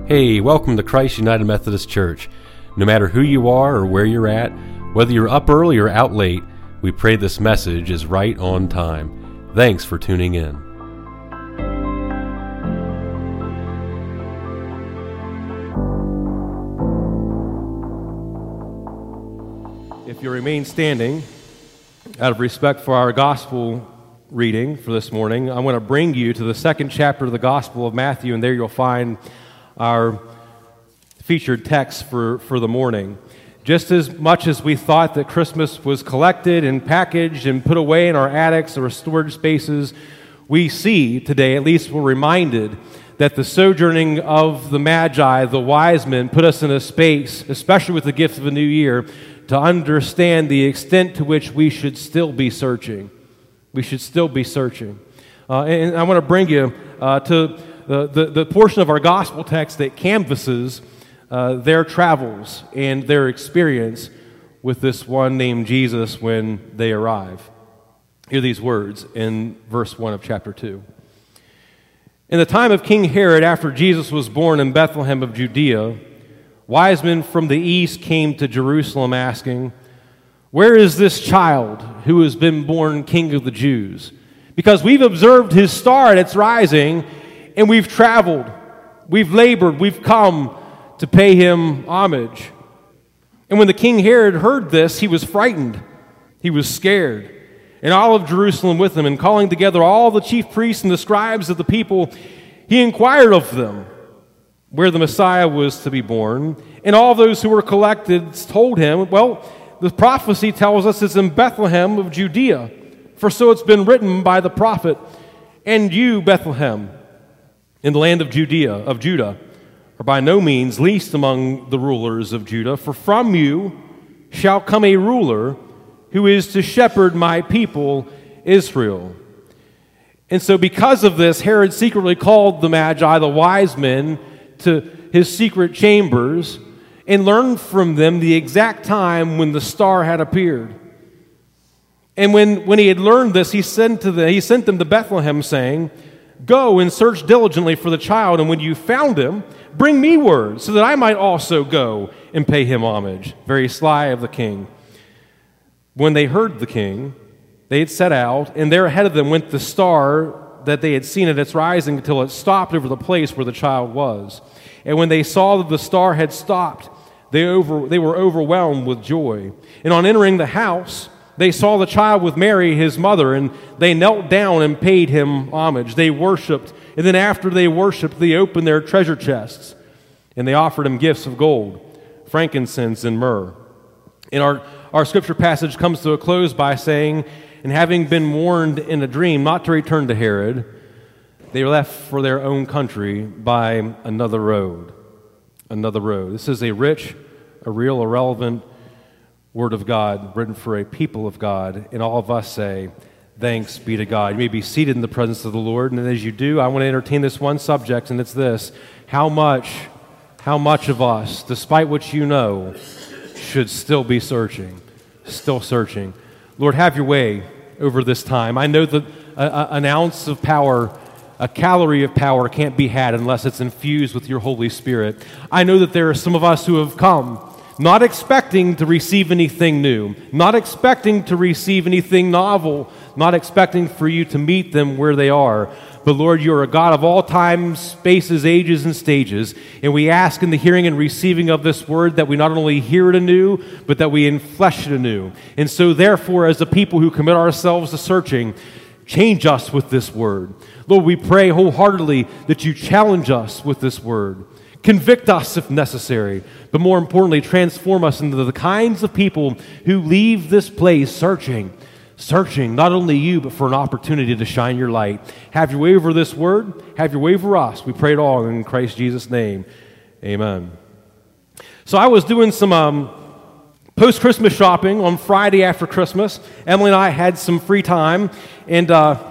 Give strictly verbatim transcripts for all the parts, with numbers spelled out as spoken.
Hey, welcome to Christ United Methodist Church. No matter who you are or where you're at, whether you're up early or out late, we pray this message is right on time. Thanks for tuning in. If you remain standing, out of respect for our gospel reading for this morning, I want to bring you to the second chapter of the Gospel of Matthew, and there you'll find our featured text for, for the morning. Just as much as we thought that Christmas was collected and packaged and put away in our attics or storage spaces, we see today, at least we're reminded, that the sojourning of the Magi, the wise men, put us in a space, especially with the gift of a new year, to understand the extent to which we should still be searching. We should still be searching. Uh, and I want to bring you uh, to the, the, the portion of our gospel text that canvasses uh, their travels and their experience with this one named Jesus when they arrive. Hear these words in verse one of chapter two. In the time of King Herod, after Jesus was born in Bethlehem of Judea, wise men from the east came to Jerusalem asking, "Where is this child who has been born King of the Jews? Because we've observed his star at its rising, and we've traveled, we've labored, we've come to pay him homage." And when the King Herod heard this, he was frightened, he was scared, and all of Jerusalem with him, and calling together all the chief priests and the scribes of the people, he inquired of them where the Messiah was to be born. And all those who were collected told him, "Well, the prophecy tells us it's in Bethlehem of Judea, for so it's been written by the prophet, and you, Bethlehem, in the land of Judea, of Judah, are by no means least among the rulers of Judah, for from you shall come a ruler who is to shepherd my people Israel." And so because of this, Herod secretly called the Magi, the wise men, to his secret chambers and learned from them the exact time when the star had appeared. And when, when he had learned this, he sent, to the, he sent them to Bethlehem, saying, "Go and search diligently for the child, and when you found him, bring me word, so that I might also go and pay him homage." Very sly of the king. When they heard the king, they had set out, and there ahead of them went the star that they had seen at its rising until it stopped over the place where the child was. And when they saw that the star had stopped, they over they were overwhelmed with joy. And on entering the house, they saw the child with Mary, his mother, and they knelt down and paid him homage. They worshiped, and then after they worshiped, they opened their treasure chests, and they offered him gifts of gold, frankincense, and myrrh. And our, our scripture passage comes to a close by saying, "And having been warned in a dream not to return to Herod, they left for their own country by another road." Another road. This is a rich, a real, a relevant word of God written for a people of God, and all of us say, thanks be to God. You may be seated in the presence of the Lord, and as you do, I want to entertain this one subject, and it's this: how much, how much of us, despite what you know, should still be searching, still searching? Lord, have your way over this time. I know that a, a, an ounce of power, a calorie of power can't be had unless it's infused with your Holy Spirit. I know that there are some of us who have come not expecting to receive anything new, not expecting to receive anything novel, not expecting for you to meet them where they are. But Lord, you're a God of all times, spaces, ages, and stages, and we ask in the hearing and receiving of this word that we not only hear it anew, but that we enflesh it anew. And so therefore, as a people who commit ourselves to searching, change us with this word. Lord, we pray wholeheartedly that you challenge us with this word. Convict us if necessary, but more importantly, transform us into the kinds of people who leave this place searching, searching not only you, but for an opportunity to shine your light. Have your way over this word. Have your way over us. We pray it all in Christ Jesus' name. Amen. So I was doing some um, post-Christmas shopping on Friday after Christmas. Emily and I had some free time, and uh,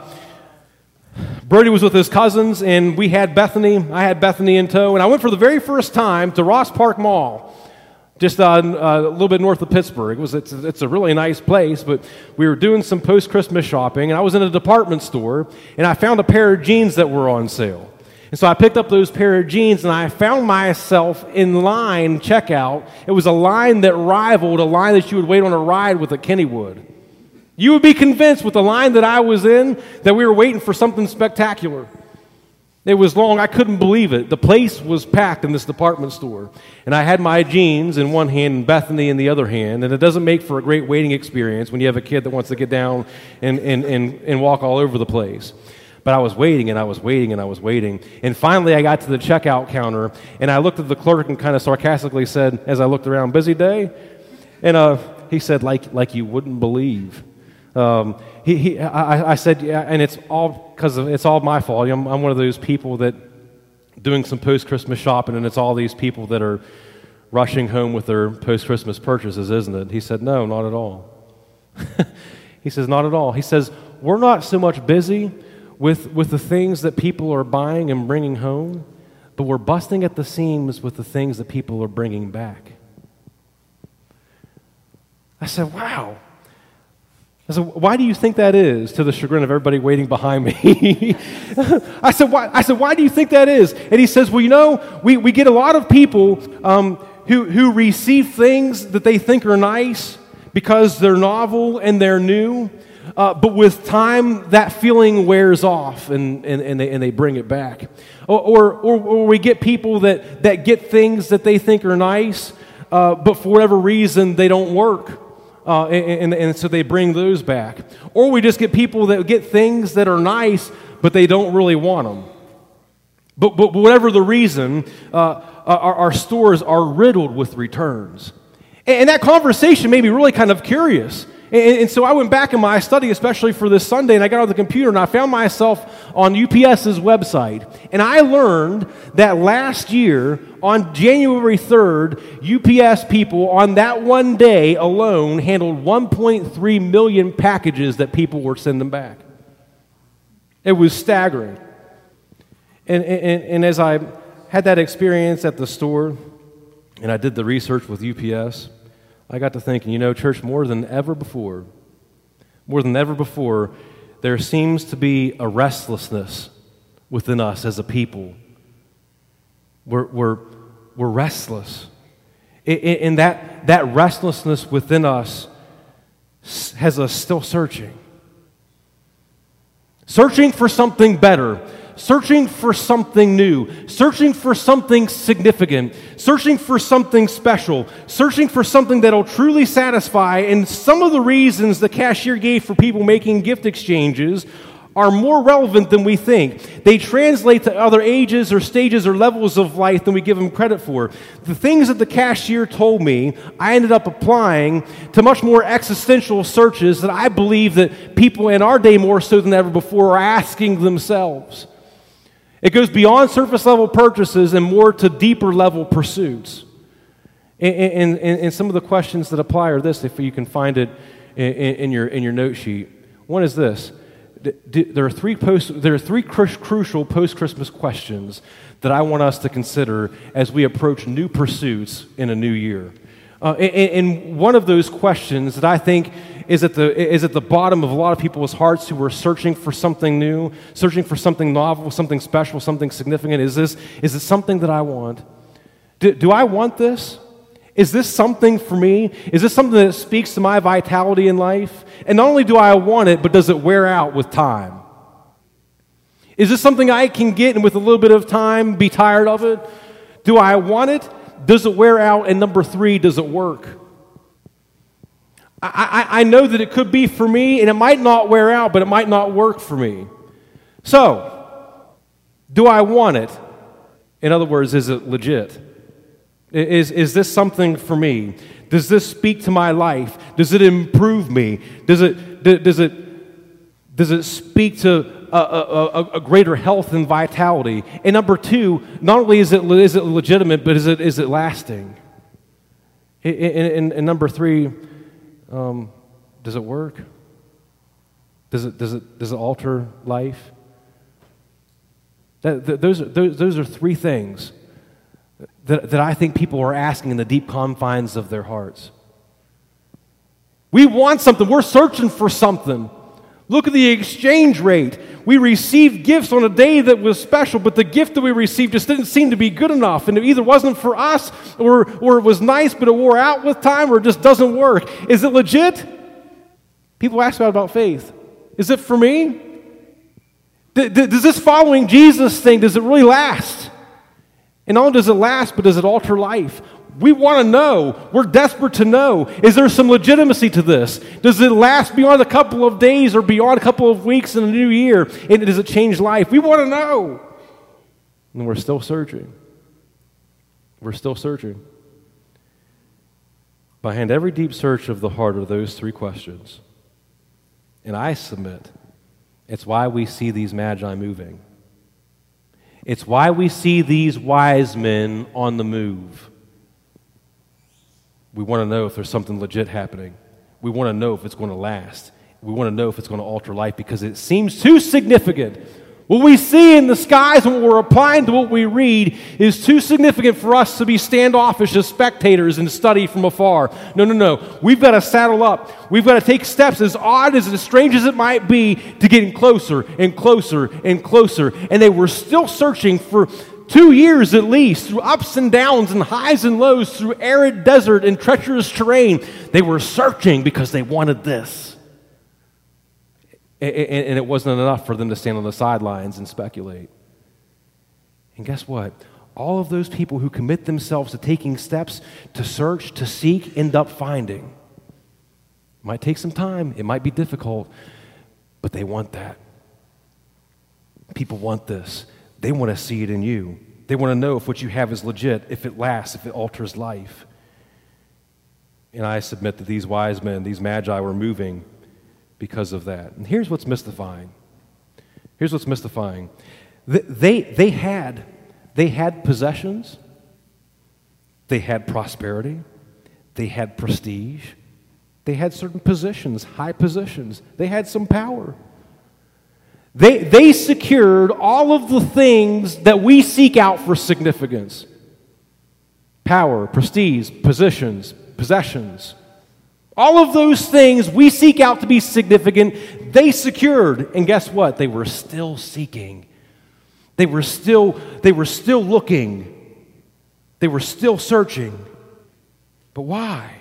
Brody was with his cousins, and we had Bethany. I had Bethany in tow, and I went for the very first time to Ross Park Mall, just uh, uh, a little bit north of Pittsburgh. It was it's, it's a really nice place, but we were doing some post-Christmas shopping, and I was in a department store, and I found a pair of jeans that were on sale. And so I picked up those pair of jeans, and I found myself in line checkout. It was a line that rivaled a line that you would wait on a ride with at Kennywood. You would be convinced with the line that I was in that we were waiting for something spectacular. It was long. I couldn't believe it. The place was packed in this department store. And I had my jeans in one hand and Bethany in the other hand. And it doesn't make for a great waiting experience when you have a kid that wants to get down and, and, and, and walk all over the place. But I was waiting, and I was waiting, and I was waiting. And finally, I got to the checkout counter, and I looked at the clerk and kind of sarcastically said, as I looked around, "Busy day?" And uh, he said, like like you wouldn't believe. Um, he, he, I, I said, yeah, and it's all because it's all my fault. I'm, I'm one of those people that doing some post-Christmas shopping, and it's all these people that are rushing home with their post-Christmas purchases, isn't it? He said, "No, not at all." He says, "Not at all." He says, "We're not so much busy with, with the things that people are buying and bringing home, but we're busting at the seams with the things that people are bringing back." I said, wow. I said, "Why do you think that is?" To the chagrin of everybody waiting behind me. I said, "Why?" I said, "Why do you think that is?" And he says, "Well, you know, we, we get a lot of people um, who, who receive things that they think are nice because they're novel and they're new. Uh, but with time, that feeling wears off, and, and, and, they, and they bring it back. Or, or, or, or we get people that, that get things that they think are nice, uh, but for whatever reason, they don't work. Uh, and, and, and so they bring those back. Or we just get people that get things that are nice, but they don't really want them. But, but whatever the reason, uh, our, our stores are riddled with returns. And, and that conversation made me really kind of curious. And, and so I went back in my study, especially for this Sunday, and I got on the computer, and I found myself on U P S's website. And I learned that last year, on January third, U P S people on that one day alone handled one point three million packages that people were sending back. It was staggering. And, and, and as I had that experience at the store, and I did the research with U P S, I got to thinking, you know, church, more than ever before, more than ever before, there seems to be a restlessness within us as a people. We're, we're, we're restless. And that, that restlessness within us has us still searching. Searching for something better. Searching for something new, searching for something significant, searching for something special, searching for something that'll truly satisfy. And some of the reasons the cashier gave for people making gift exchanges are more relevant than we think. They translate to other ages or stages or levels of life than we give them credit for. The things that the cashier told me, I ended up applying to much more existential searches that I believe that people in our day more so than ever before are asking themselves. It goes beyond surface level purchases and more to deeper level pursuits. And, and, and, and some of the questions that apply are this, if you can find it in, in your in your note sheet. One is this: there are three post there are three cru- crucial post-Christmas questions that I want us to consider as we approach new pursuits in a new year. Uh, and, and one of those questions that I think is at the is at the bottom of a lot of people's hearts who are searching for something new, searching for something novel, something special, something significant. Is this is it something that I want? Do, do I want this? Is this something for me? Is this something that speaks to my vitality in life? And not only do I want it, but does it wear out with time? Is this something I can get and with a little bit of time be tired of it? Do I want it? Does it wear out? And number three, does it work? I, I, I know that it could be for me, and it might not wear out, but it might not work for me. So, do I want it? In other words, is it legit? Is, is this something for me? Does this speak to my life? Does it improve me? Does it, does it, does it speak to a, a, a greater health and vitality? And number two, not only is it, is it legitimate, but is it, is it lasting? And, and, and number three, um, does it work? Does it, does it, does it alter life? That, that, those, are, those, those are three things that, that I think people are asking in the deep confines of their hearts. We want something. We're searching for something. Look at the exchange rate. We received gifts on a day that was special, but the gift that we received just didn't seem to be good enough. And it either wasn't for us, or, or it was nice, but it wore out with time, or it just doesn't work. Is it legit? People ask about, about faith. Is it for me? D- d- does this following Jesus thing, does it really last? And not only does it last, but does it alter life? We want to know. We're desperate to know. Is there some legitimacy to this? Does it last beyond a couple of days or beyond a couple of weeks in a new year? And does it change life? We want to know. And we're still searching. We're still searching. Behind every deep search of the heart are those three questions. And I submit, it's why we see these magi moving. It's why we see these wise men on the move. We want to know if there's something legit happening. We want to know if it's going to last. We want to know if it's going to alter life because it seems too significant. What we see in the skies and what we're applying to what we read is too significant for us to be standoffish as spectators and study from afar. No, no, no. We've got to saddle up. We've got to take steps, as odd as as strange as it might be, to getting closer and closer and closer. And they were still searching for two years at least, through ups and downs and highs and lows, through arid desert and treacherous terrain. They were searching because they wanted this. And it wasn't enough for them to stand on the sidelines and speculate. And guess what? All of those people who commit themselves to taking steps to search, to seek, end up finding. It might take some time. It might be difficult. But they want that. People want this. They want to see it in you. They want to know if what you have is legit, if it lasts, if it alters life. And I submit that these wise men, these magi, were moving because of that. And here's what's mystifying. Here's what's mystifying. They, they, they had, they had possessions. They had prosperity. They had prestige. They had certain positions, high positions. They had some power. They, they secured all of the things that we seek out for significance. Power, prestige, positions, possessions. All of those things we seek out to be significant, they secured. And guess what? They were still seeking. They were still, they were still looking. They were still searching. But why?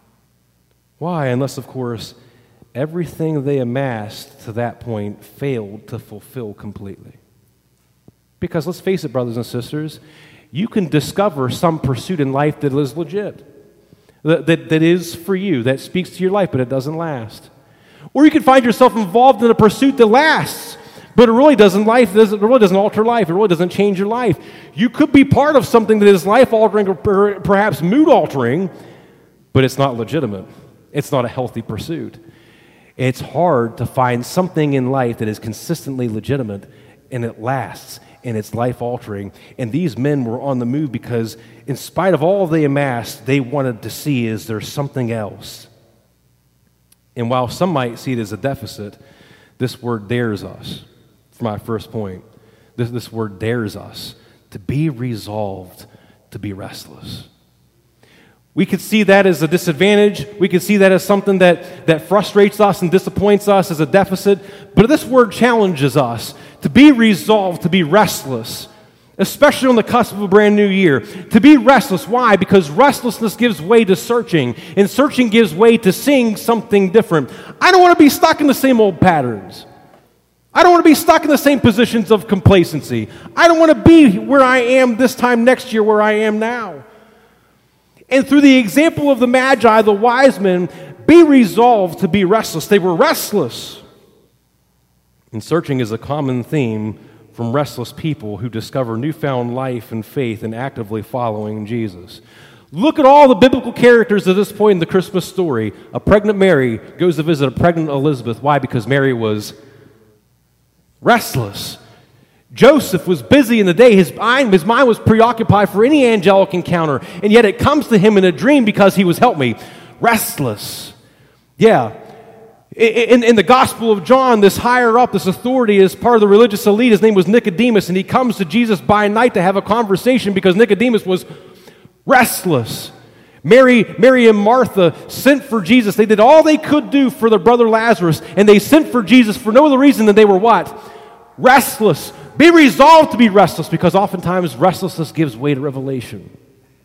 Why? Unless, of course, everything they amassed to that point failed to fulfill completely. Because let's face it, brothers and sisters, you can discover some pursuit in life that is legit, that, that, that is for you, that speaks to your life, but it doesn't last. Or you can find yourself involved in a pursuit that lasts, but it really doesn't life, it really doesn't alter life, it really doesn't change your life. You could be part of something that is life-altering or perhaps mood-altering, but it's not legitimate. It's not a healthy pursuit. It's hard to find something in life that is consistently legitimate, and it lasts, and it's life-altering. And these men were on the move because, in spite of all they amassed, they wanted to see, is there something else? And while some might see it as a deficit, this word dares us, for my first point, this, this word dares us to be resolved to be restless. We could see that as a disadvantage. We could see that as something that, that frustrates us and disappoints us as a deficit. But this word challenges us to be resolved, to be restless, especially on the cusp of a brand new year. To be restless. Why? Because restlessness gives way to searching, and searching gives way to seeing something different. I don't want to be stuck in the same old patterns. I don't want to be stuck in the same positions of complacency. I don't want to be where I am this time next year where I am now. And through the example of the Magi, the wise men, be resolved to be restless. They were restless. And searching is a common theme from restless people who discover newfound life and faith in actively following Jesus. Look at all the biblical characters at this point in the Christmas story. A pregnant Mary goes to visit a pregnant Elizabeth. Why? Because Mary was restless. Joseph was busy in the day. His mind, his mind was preoccupied for any angelic encounter, and yet it comes to him in a dream because he was, help me, restless. Yeah. In, in the Gospel of John, this higher up, this authority is part of the religious elite. His name was Nicodemus, and he comes to Jesus by night to have a conversation because Nicodemus was restless. Mary, Mary and Martha sent for Jesus. They did all they could do for their brother Lazarus, and they sent for Jesus for no other reason than they were what? Restless. Be resolved to be restless, because oftentimes restlessness gives way to revelation.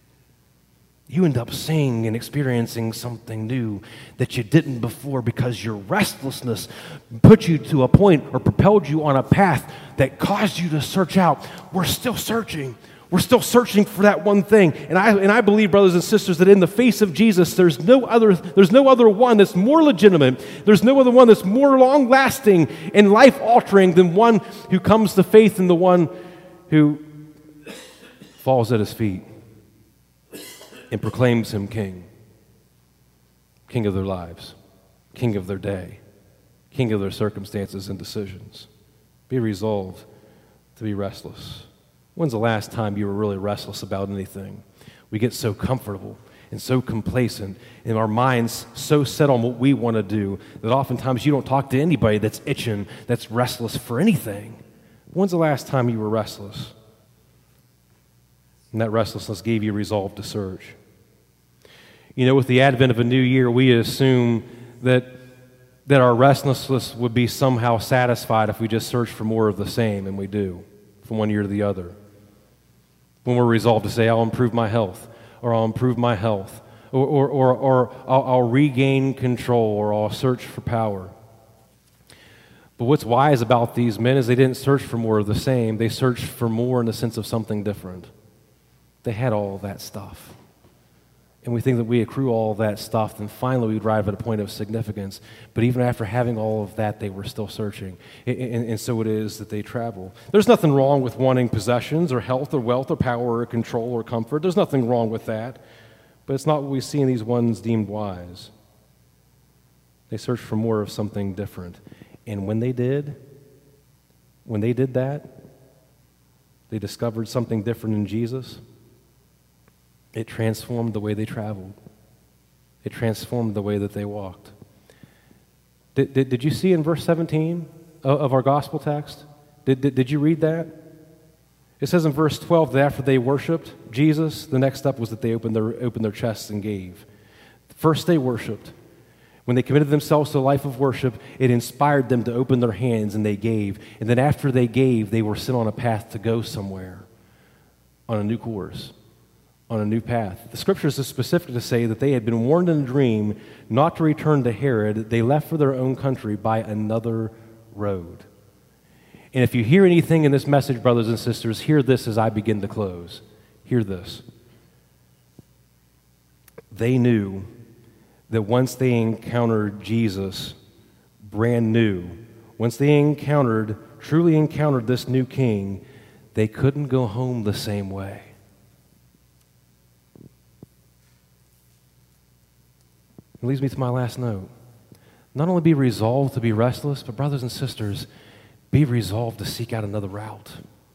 You end up seeing and experiencing something new that you didn't before, because your restlessness put you to a point or propelled you on a path that caused you to search out. We're still searching. We're still searching for that one thing. And I and I believe, brothers and sisters, that in the face of Jesus, there's no other, there's no other one that's more legitimate. There's no other one that's more long-lasting and life-altering than one who comes to faith in the one who falls at his feet and proclaims him king. King of their lives, king of their day, king of their circumstances and decisions. Be resolved to be restless. When's the last time you were really restless about anything? We get so comfortable and so complacent, and our minds so set on what we want to do that oftentimes you don't talk to anybody that's itching, that's restless for anything. When's the last time you were restless? And that restlessness gave you resolve to search. You know, with the advent of a new year, we assume that that our restlessness would be somehow satisfied if we just search for more of the same, and we do, from one year to the other. When we're resolved to say, I'll improve my health, or I'll improve my health, or, or, or, or I'll, I'll regain control, or I'll search for power. But what's wise about these men is they didn't search for more of the same. They searched for more in the sense of something different. They had all of that stuff. And we think that we accrue all of that stuff, then finally we arrive at a point of significance. But even after having all of that, they were still searching. And, and, and so it is that they travel. There's nothing wrong with wanting possessions or health or wealth or power or control or comfort. There's nothing wrong with that. But it's not what we see in these ones deemed wise. They searched for more of something different. And when they did, when they did that, they discovered something different in Jesus. It transformed the way they traveled. It transformed the way that they walked. Did, did, did you see in verse seventeen of, of our gospel text? Did, did, did you read that? It says in verse twelve that after they worshiped Jesus, the next step was that they opened their, opened their chests and gave. First they worshiped. When they committed themselves to a life of worship, it inspired them to open their hands, and they gave. And then after they gave, they were sent on a path to go somewhere, on a new course, on a new path. The scriptures are specific to say that they had been warned in a dream not to return to Herod. They left for their own country by another road. And if you hear anything in this message, brothers and sisters, hear this as I begin to close. Hear this. They knew that once they encountered Jesus brand new, once they encountered, truly encountered this new king, they couldn't go home the same way. It leads me to my last note. Not only be resolved to be restless, but brothers and sisters, be resolved to seek out another route.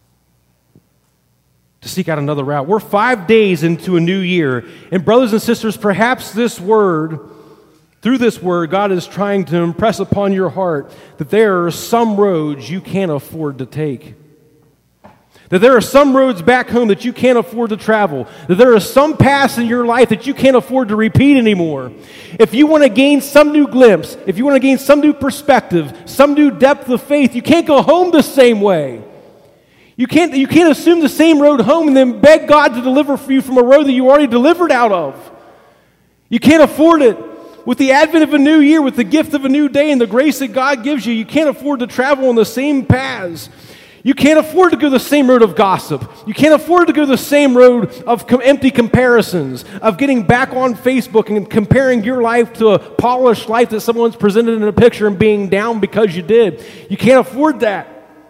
To seek out another route. We're five days into a new year, and brothers and sisters, perhaps this word, through this word, God is trying to impress upon your heart that there are some roads you can't afford to take. That there are some roads back home that you can't afford to travel. That there are some paths in your life that you can't afford to repeat anymore. If you want to gain some new glimpse, if you want to gain some new perspective, some new depth of faith, you can't go home the same way. You can't, you can't assume the same road home and then beg God to deliver for you from a road that you already delivered out of. You can't afford it. With the advent of a new year, with the gift of a new day and the grace that God gives you, you can't afford to travel on the same paths. You can't afford to go the same road of gossip. You can't afford to go the same road of com- empty comparisons, of getting back on Facebook and comparing your life to a polished life that someone's presented in a picture and being down because you did. You can't afford that.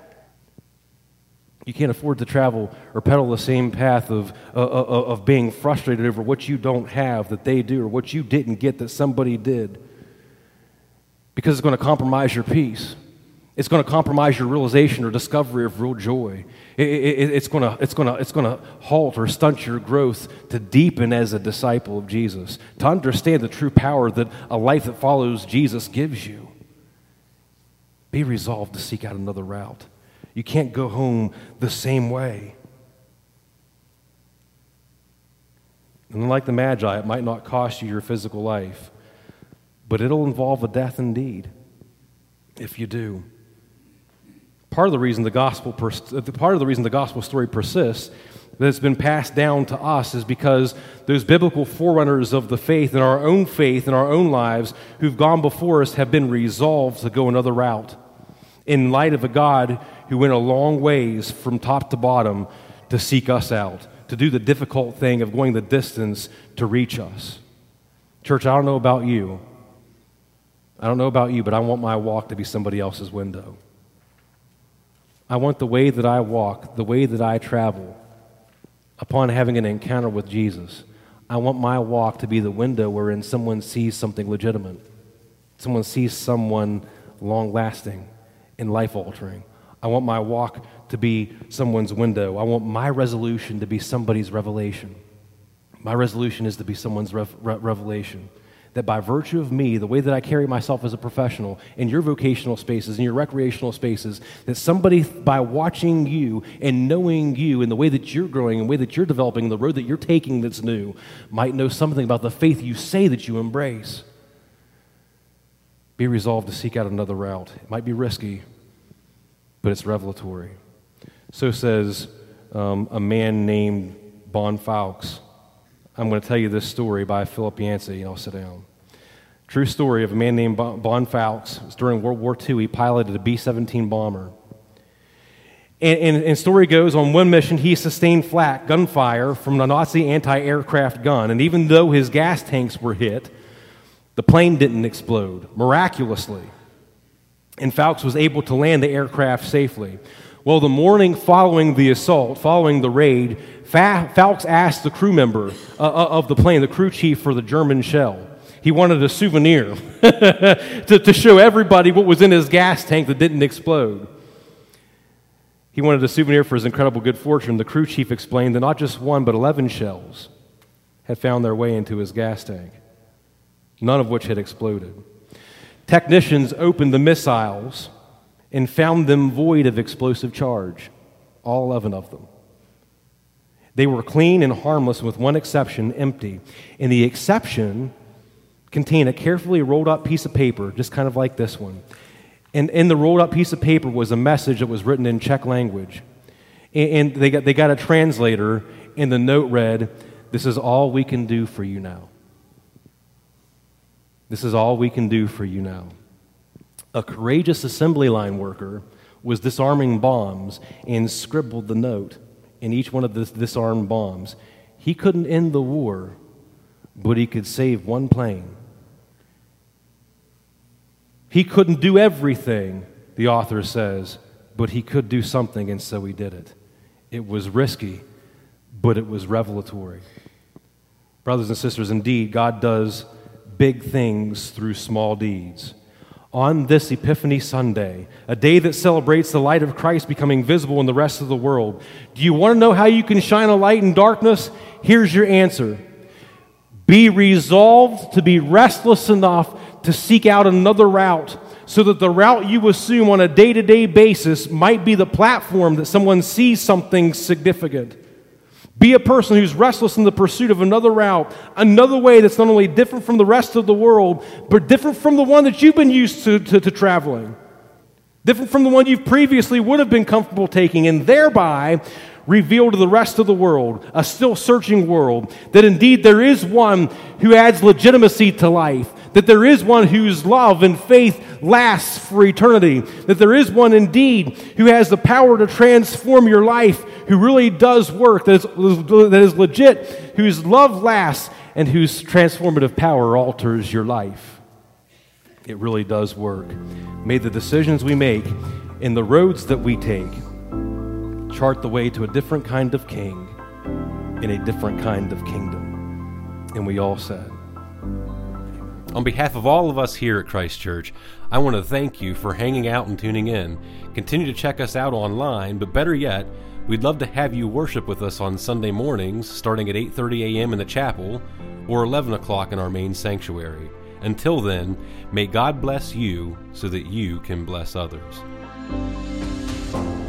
You can't afford to travel or pedal the same path of, uh, of, of being frustrated over what you don't have that they do or what you didn't get that somebody did, because it's going to compromise your peace. It's going to compromise your realization or discovery of real joy. It, it, it's going to, it's going to, it's going to halt or stunt your growth to deepen as a disciple of Jesus, to understand the true power that a life that follows Jesus gives you. Be resolved to seek out another route. You can't go home the same way. And unlike the Magi, it might not cost you your physical life, but it'll involve a death indeed if you do. Part of the reason the gospel, pers- part of the reason the gospel story persists, that it's been passed down to us, is because those biblical forerunners of the faith and our own faith in our own lives who've gone before us have been resolved to go another route in light of a God who went a long ways from top to bottom to seek us out, to do the difficult thing of going the distance to reach us. Church, I don't know about you. I don't know about you, but I want my walk to be somebody else's window. I want the way that I walk, the way that I travel, upon having an encounter with Jesus, I want my walk to be the window wherein someone sees something legitimate. Someone sees someone long-lasting and life-altering. I want my walk to be someone's window. I want my resolution to be somebody's revelation. My resolution is to be someone's rev- re- revelation. That by virtue of me, the way that I carry myself as a professional, in your vocational spaces, in your recreational spaces, that somebody, by watching you and knowing you and the way that you're growing and the way that you're developing, the road that you're taking that's new, might know something about the faith you say that you embrace. Be resolved to seek out another route. It might be risky, but it's revelatory. So says um, a man named Bon Fawkes. I'm going to tell you this story by Philip Yancey, and I'll sit down. True story of a man named Bon Fawkes. It was during World War Two. He piloted a B seventeen bomber. And, and, and story goes, on one mission, he sustained flak, gunfire from a Nazi anti-aircraft gun. And even though his gas tanks were hit, the plane didn't explode, miraculously. And Fawkes was able to land the aircraft safely. Well, the morning following the assault, following the raid, Fa- Fawkes asked the crew member uh, of the plane, the crew chief for the German shell. He wanted a souvenir to, to show everybody what was in his gas tank that didn't explode. He wanted a souvenir for his incredible good fortune. The crew chief explained that not just one, but eleven shells had found their way into his gas tank, none of which had exploded. Technicians opened the missiles and found them void of explosive charge, all eleven of them. They were clean and harmless, with one exception, empty. And the exception contained a carefully rolled up piece of paper, just kind of like this one. And in the rolled up piece of paper was a message that was written in Czech language. And they got, they got a translator, and the note read, "This is all we can do for you now. This is all we can do for you now." A courageous assembly line worker was disarming bombs and scribbled the note in each one of the disarmed bombs. He couldn't end the war, but he could save one plane. He couldn't do everything, the author says, but he could do something, and so he did it. It was risky, but it was revelatory. Brothers and sisters, indeed, God does big things through small deeds. On this Epiphany Sunday, a day that celebrates the light of Christ becoming visible in the rest of the world, do you want to know how you can shine a light in darkness? Here's your answer. Be resolved to be restless enough to seek out another route, so that the route you assume on a day-to-day basis might be the platform that someone sees something significant. Be a person who's restless in the pursuit of another route, another way that's not only different from the rest of the world, but different from the one that you've been used to, to, to traveling. Different from the one you previously would have been comfortable taking, and thereby reveal to the rest of the world, a still searching world, that indeed there is one who adds legitimacy to life, that there is one whose love and faith lasts for eternity, that there is one indeed who has the power to transform your life, who really does work, that is, that is legit, whose love lasts, and whose transformative power alters your life. It really does work. May the decisions we make and the roads that we take chart the way to a different kind of king in a different kind of kingdom. And we all said, on behalf of all of us here at Christ Church, I want to thank you for hanging out and tuning in. Continue to check us out online, but better yet, we'd love to have you worship with us on Sunday mornings, starting at eight thirty a.m. in the chapel, or eleven o'clock in our main sanctuary. Until then, may God bless you so that you can bless others.